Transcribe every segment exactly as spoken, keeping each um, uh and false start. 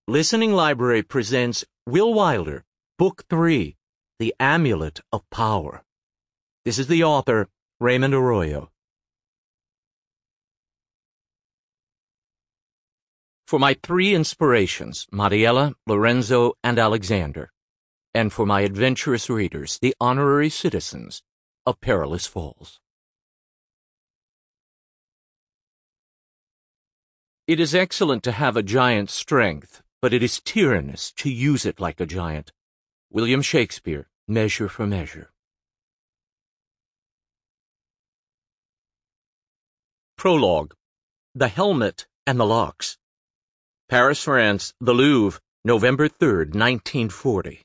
Listening Library presents Will Wilder, Book three, The Amulet of Power. This is the author, Raymond Arroyo. For my three inspirations, Mariella, Lorenzo, and Alexander, and for my adventurous readers, the honorary citizens of Perilous Falls. It is excellent to have a giant's strength, but it is tyrannous to use it like a giant. William Shakespeare, Measure for Measure. Prologue. The Helmet and the Locks. Paris, France, the Louvre, November third, nineteen forty.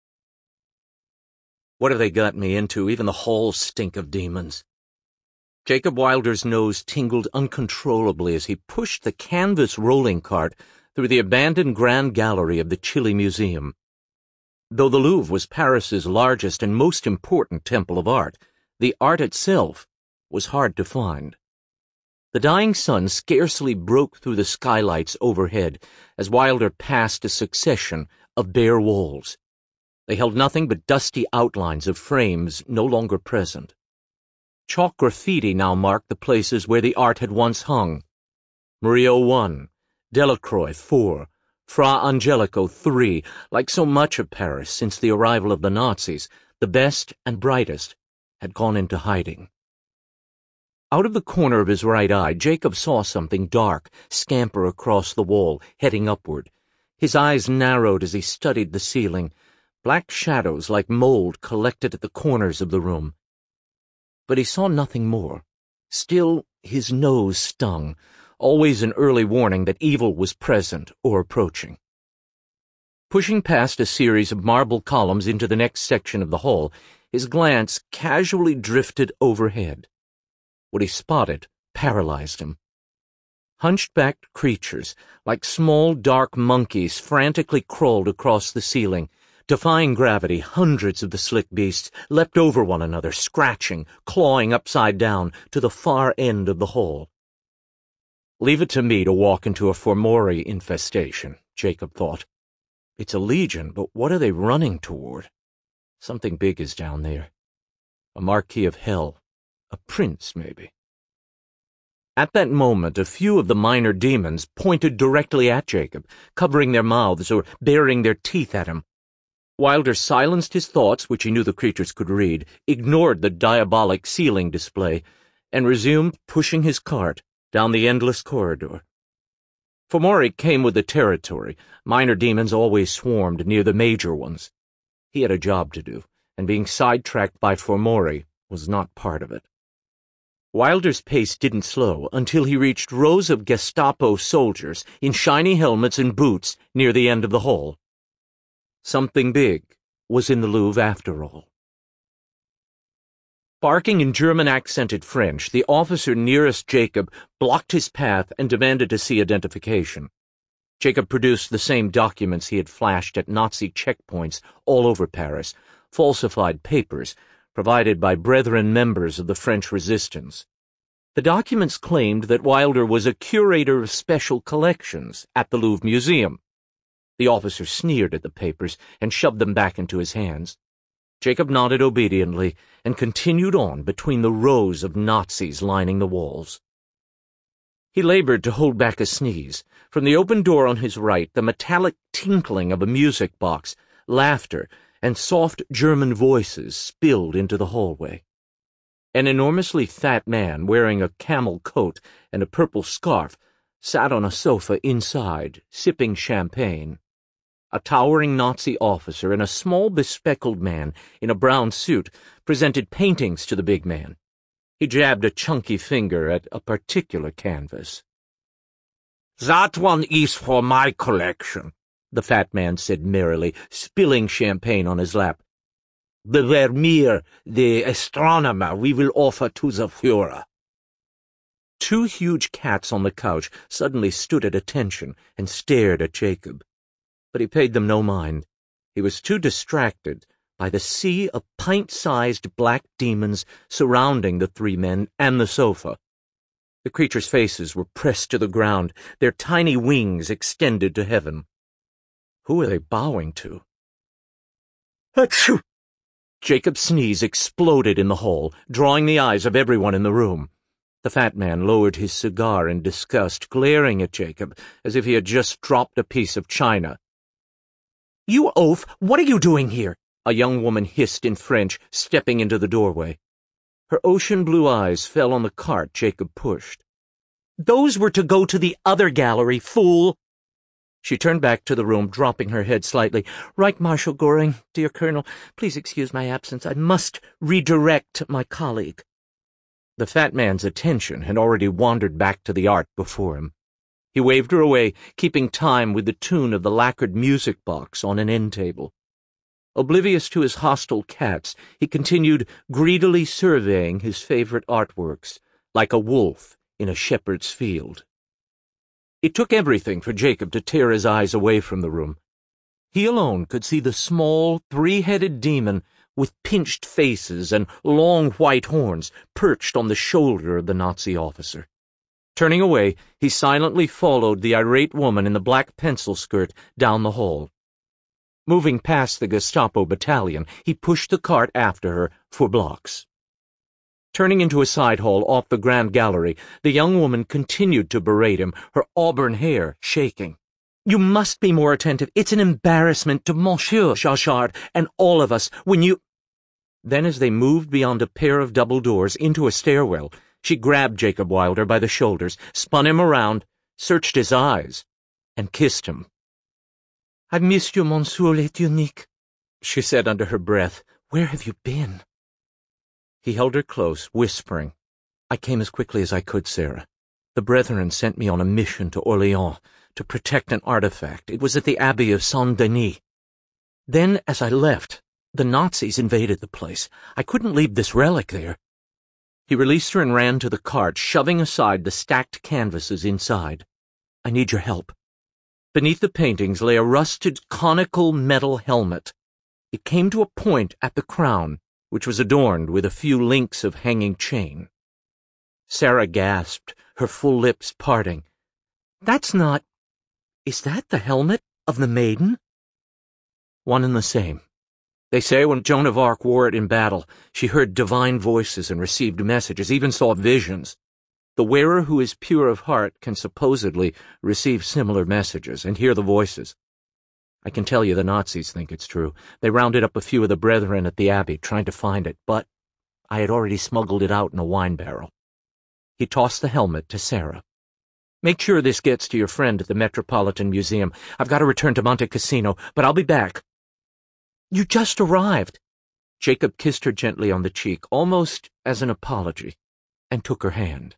What have they got me into? Even the halls stink of demons. Jacob Wilder's nose tingled uncontrollably as he pushed the canvas rolling cart through the abandoned Grand Gallery of the Chile Museum. Though the Louvre was Paris's largest and most important temple of art, the art itself was hard to find. The dying sun scarcely broke through the skylights overhead as Wilder passed a succession of bare walls. They held nothing but dusty outlines of frames no longer present. Chalk graffiti now marked the places where the art had once hung. Murillo one, Delacroix four, Fra Angelico three. Like so much of Paris since the arrival of the Nazis, the best and brightest had gone into hiding. Out of the corner of his right eye, Jacob saw something dark scamper across the wall, heading upward. His eyes narrowed as he studied the ceiling. Black shadows like mold collected at the corners of the room. But he saw nothing more. Still, his nose stung, always an early warning that evil was present or approaching. Pushing past a series of marble columns into the next section of the hall, his glance casually drifted overhead. What he spotted paralyzed him. Hunched-backed creatures, like small dark monkeys, frantically crawled across the ceiling. Defying gravity, hundreds of the slick beasts leapt over one another, scratching, clawing upside down to the far end of the hall. Leave it to me to walk into a Fomori infestation, Jacob thought. It's a legion, but what are they running toward? Something big is down there. A Marquis of Hell. A prince, maybe. At that moment, a few of the minor demons pointed directly at Jacob, covering their mouths or baring their teeth at him. Wilder silenced his thoughts, which he knew the creatures could read, ignored the diabolic ceiling display, and resumed pushing his cart down the endless corridor. Fomori came with the territory. Minor demons always swarmed near the major ones. He had a job to do, and being sidetracked by Fomori was not part of it. Wilder's pace didn't slow until he reached rows of Gestapo soldiers in shiny helmets and boots near the end of the hall. Something big was in the Louvre after all. Barking in German-accented French, the officer nearest Jacob blocked his path and demanded to see identification. Jacob produced the same documents he had flashed at Nazi checkpoints all over Paris, falsified papers provided by brethren members of the French resistance. The documents claimed that Wilder was a curator of special collections at the Louvre Museum. The officer sneered at the papers and shoved them back into his hands. Jacob nodded obediently and continued on between the rows of Nazis lining the walls. He labored to hold back a sneeze. From the open door on his right, the metallic tinkling of a music box, laughter, and soft German voices spilled into the hallway. An enormously fat man wearing a camel coat and a purple scarf sat on a sofa inside, sipping champagne. A towering Nazi officer and a small bespectacled man in a brown suit presented paintings to the big man. He jabbed a chunky finger at a particular canvas. "That one is for my collection," the fat man said merrily, spilling champagne on his lap. "The Vermeer, the astronomer, we will offer to the Führer." Two huge cats on the couch suddenly stood at attention and stared at Jacob. But he paid them no mind. He was too distracted by the sea of pint-sized black demons surrounding the three men and the sofa. The creatures' faces were pressed to the ground, their tiny wings extended to heaven. Who are they bowing to? Achoo! Jacob's sneeze exploded in the hall, drawing the eyes of everyone in the room. The fat man lowered his cigar in disgust, glaring at Jacob as if he had just dropped a piece of china. "You oaf, what are you doing here?" a young woman hissed in French, stepping into the doorway. Her ocean blue eyes fell on the cart Jacob pushed. "Those were to go to the other gallery, fool!" She turned back to the room, dropping her head slightly. "Right, Marshal Goring, dear Colonel, please excuse my absence. I must redirect my colleague." The fat man's attention had already wandered back to the art before him. He waved her away, keeping time with the tune of the lacquered music box on an end table. Oblivious to his hostile cats, he continued greedily surveying his favorite artworks, like a wolf in a shepherd's field. It took everything for Jacob to tear his eyes away from the room. He alone could see the small, three-headed demon with pinched faces and long white horns perched on the shoulder of the Nazi officer. Turning away, he silently followed the irate woman in the black pencil skirt down the hall. Moving past the Gestapo battalion, he pushed the cart after her for blocks. Turning into a side hall off the Grand Gallery, the young woman continued to berate him, her auburn hair shaking. "You must be more attentive. It's an embarrassment to Monsieur Chauchard and all of us when you—" Then, as they moved beyond a pair of double doors into a stairwell, she grabbed Jacob Wilder by the shoulders, spun him around, searched his eyes, and kissed him. "I've missed you, Monsieur l'Étunique," she said under her breath. "Where have you been?" He held her close, whispering, "I came as quickly as I could, Sarah. The Brethren sent me on a mission to Orléans to protect an artifact. It was at the Abbey of Saint-Denis. Then, as I left, the Nazis invaded the place. I couldn't leave this relic there." He released her and ran to the cart, shoving aside the stacked canvases inside. "I need your help." Beneath the paintings lay a rusted conical metal helmet. It came to a point at the crown, which was adorned with a few links of hanging chain. Sarah gasped, her full lips parting. "That's not... Is that the helmet of the maiden?" "One and the same. They say when Joan of Arc wore it in battle, she heard divine voices and received messages, even saw visions. The wearer who is pure of heart can supposedly receive similar messages and hear the voices. I can tell you the Nazis think it's true. They rounded up a few of the Brethren at the Abbey, trying to find it, but I had already smuggled it out in a wine barrel." He tossed the helmet to Sarah. "Make sure this gets to your friend at the Metropolitan Museum. I've got to return to Monte Cassino, but I'll be back." "You just arrived." Jacob kissed her gently on the cheek, almost as an apology, and took her hand.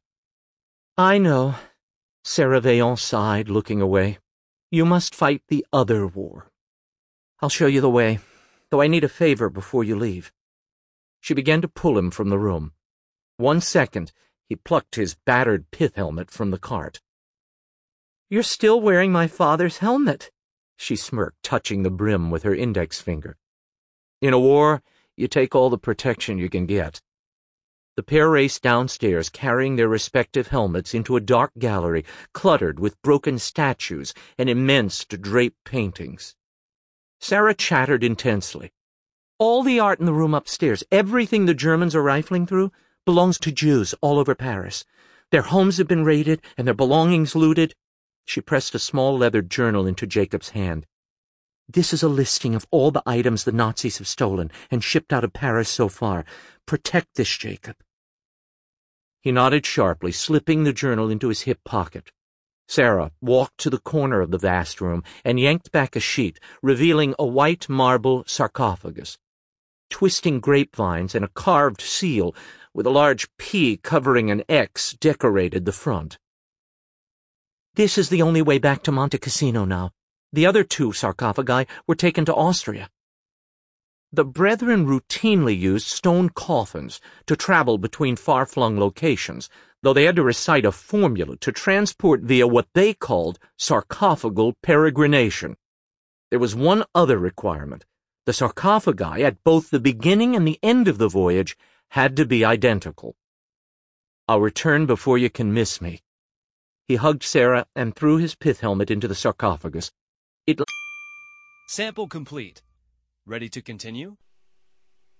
"I know," Sarah Vaillant sighed, looking away. "You must fight the other war. I'll show you the way, though I need a favor before you leave." She began to pull him from the room. One second, he plucked his battered pith helmet from the cart. "You're still wearing my father's helmet," she smirked, touching the brim with her index finger. "In a war, you take all the protection you can get." The pair raced downstairs, carrying their respective helmets into a dark gallery cluttered with broken statues and immense draped paintings. Sarah chattered intensely. "All the art in the room upstairs, everything the Germans are rifling through, belongs to Jews all over Paris. Their homes have been raided and their belongings looted." She pressed a small leather journal into Jacob's hand. "This is a listing of all the items the Nazis have stolen and shipped out of Paris so far. Protect this, Jacob." He nodded sharply, slipping the journal into his hip pocket. Sarah walked to the corner of the vast room and yanked back a sheet, revealing a white marble sarcophagus. Twisting grapevines and a carved seal with a large P covering an X decorated the front. "This is the only way back to Monte Cassino now. The other two sarcophagi were taken to Austria." The Brethren routinely used stone coffins to travel between far-flung locations, though they had to recite a formula to transport via what they called sarcophagal peregrination. There was one other requirement. The sarcophagi at both the beginning and the end of the voyage had to be identical. "I'll return before you can miss me." He hugged Sarah and threw his pith helmet into the sarcophagus. It Sample complete. Ready to continue?